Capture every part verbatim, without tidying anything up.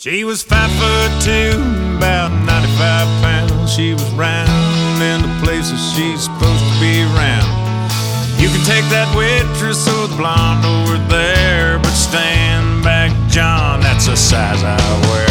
She was five foot two, about ninety-five pounds. She was round in the places she's supposed to be round. You can take that waitress or the blonde over there, but stand back, John, that's the size I wear.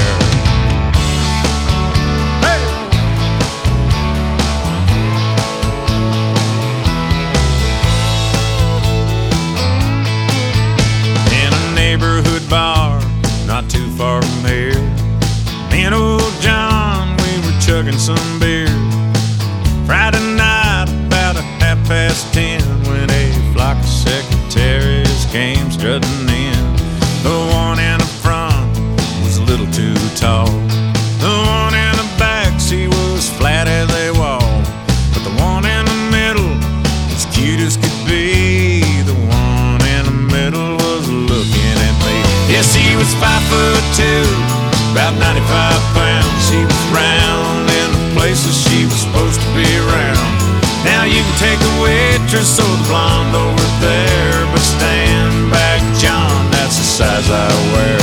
Bar, not too far from here, me and old John, we were chugging some beer. Friday night, about a half past ten, when a flock of secretaries came strutting in. The one in the front was a little too tall. The one in the back, she was flat as a wall. But the one in the middle, as cute as could be. The one in the middle was looking at me. Yeah, she was five foot two, about ninety-five pounds. She was round in the places she was supposed to be around. Now you can take the waitress or the blonde over there, but stand back, John, that's the size I wear.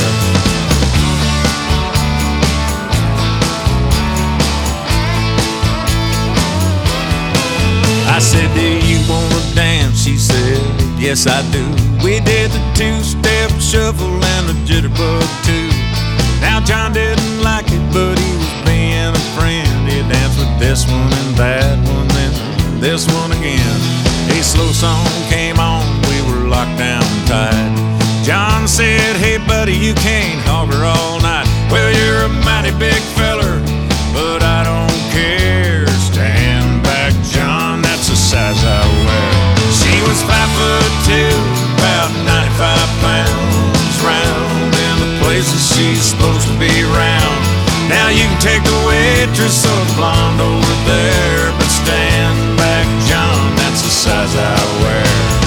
I said, do you wanna dance? She said, yes I do. We did the two-step shuffle and the jitterbug too. Now John didn't like it, but he was being a friend. He danced with this one and that one, then this one again. A slow song came on, we were locked down tight. John said, hey buddy, you can't holler all night. Well, you're a mighty big feller, but I don't care. Stand back, John, that's the size I wear. She was five foot two, about ninety-five pounds, round in the places she's supposed to be round. Now you can take the waitress or the blonde over there, but stand back, John, that's the size I wear.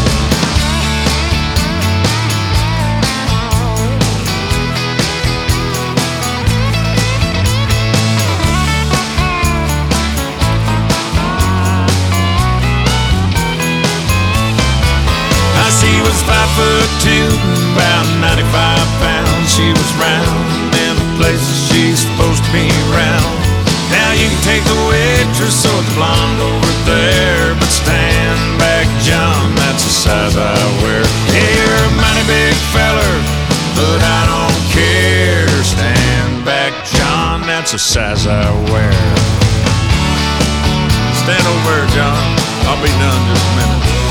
She was five foot two, about ninety-five pounds. She was round in the places she's supposed to be round. Now you can take the waitress or the blonde over there, but stand back, John, that's the size I wear. Yeah, you're a mighty big feller, but I don't care. Stand back, John, that's the size I wear. Stand over, John, I'll be done in just a minute.